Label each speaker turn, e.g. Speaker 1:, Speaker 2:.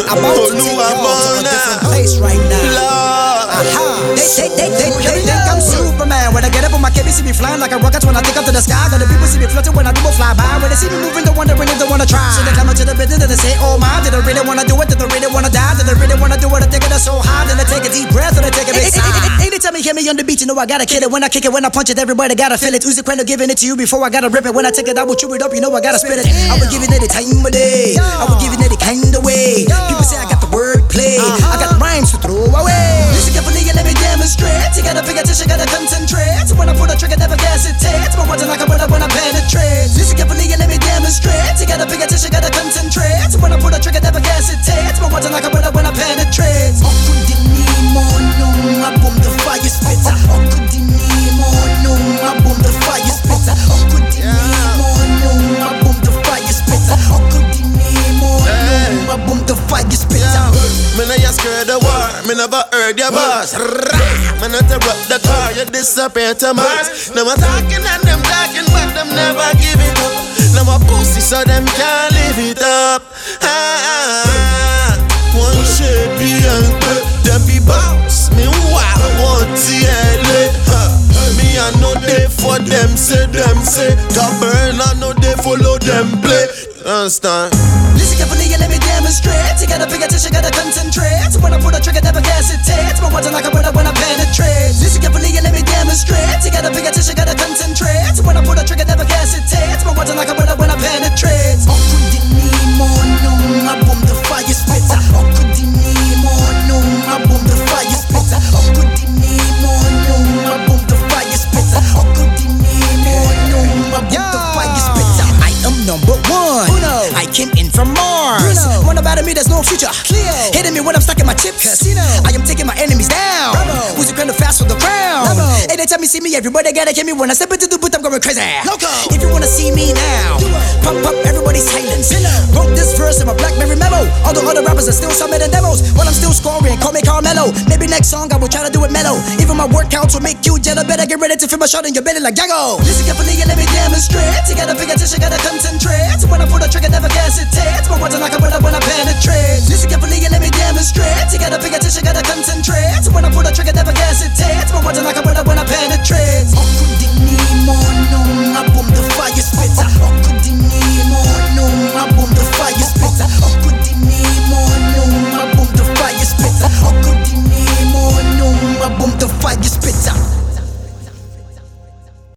Speaker 1: about to take y'all to a different place right now. They think I'm Superman. When I get up on my KB, see me flying like a rocket when I take up to the sky. Got the people see me floating when I do a fly by. When they see me moving, they're wondering if they wanna try. So they come up to the business and they say, oh my, did I really wanna do it? Did I really wanna die? Did I really wanna do it? I think it so high. Did I take a deep breath or I take a big sigh? Anytime you hear me on the beat, you know I gotta kill it. When I kick it, when I punch it, everybody gotta feel it. Uzi Quendo giving it to you before I gotta rip it. When I take it, I will chew it up, you know I gotta spit it. I will give it any time of day. I will give it any kind of way. People say I got the word play. I got rhymes to throw away. Listen carefully and let me demonstrate. You gotta pay attention, gotta concentrate. When I pull the trigger, never hesitate. My words are like a bullet when I penetrate. Listen carefully and let me demonstrate. You gotta pay attention, gotta concentrate. When I pull the trigger, never hesitate. My words are like a bullet when I penetrate. Okudinimo no, I boom the fire spitter. Okudinimo no, I boom the fire spitter. Okudinimo no, I boom the fire spitter. Okudinimo no, I boom the fire spitter.
Speaker 2: Me no you scared the war, me never heard your boss. Me not interrupt the car, you disappear to Mars. Now I'm talking and them talking, but them never give it up. Now I'm pussy so them can't live it up. One shade behind them be boss. Me want TLA. Me I know they for them say. Top burn I know they follow them play. Understand?
Speaker 1: Listen carefully and let me demonstrate. You gotta pay attention, gotta concentrate. When I pull the trigger, never hesitate. My words are like a bullet when I penetrate. Listen carefully and let me demonstrate. You gotta pay attention, gotta concentrate. When I pull the trigger, never hesitate. My words are like a bullet when I penetrate. Okudinimo no, I boom the fire spitter. Okudinimo no, I boom the fire spitter. Okudinimo no, I boom the fire spitter. Okudinimo no, I boom the fire spitter. I am number one. I came in from Mars. One about me, there's no future. Cleo. Hitting me when I'm stuck in my chips. Casino. I am taking my enemies down. Who's kind of fast for the crown? Anytime you see me, everybody gotta hear me. When I step into the booth, I'm going crazy. Loco. If you wanna see me now, pop, everybody silence. Wrote this verse in my Blackberry memo. All the other rappers are still submitting demos. While I'm still scoring, call me Carmelo. Maybe next song I will try to do it mellow. Even my workouts will make you jealous. Better get ready to feel my shot in your belly like Jago. Listen carefully and let me demonstrate. You gotta pay attention, gotta concentrate. When I pull the trigger, never hesitate. My words are like a bullet when I penetrate. Listen carefully and let me demonstrate. You gotta pay attention, gotta concentrate. When I pull the trigger, never hesitate. My words are like a